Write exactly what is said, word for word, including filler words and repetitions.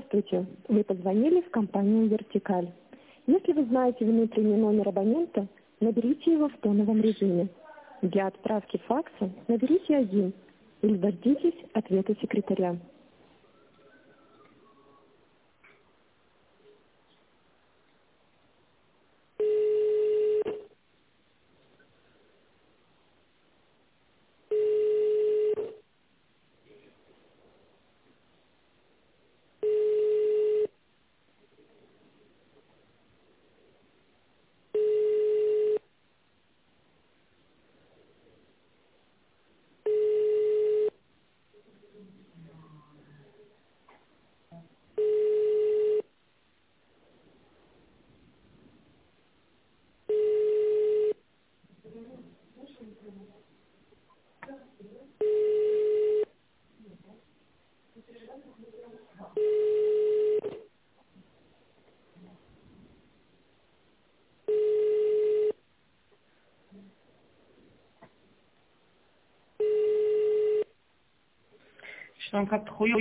Здравствуйте. Вы позвонили в компанию «Вертикаль». Если вы знаете внутренний номер абонента, наберите его в тоновом режиме. Для отправки факса наберите один или дождитесь ответа секретаря. Что он как-то хуёво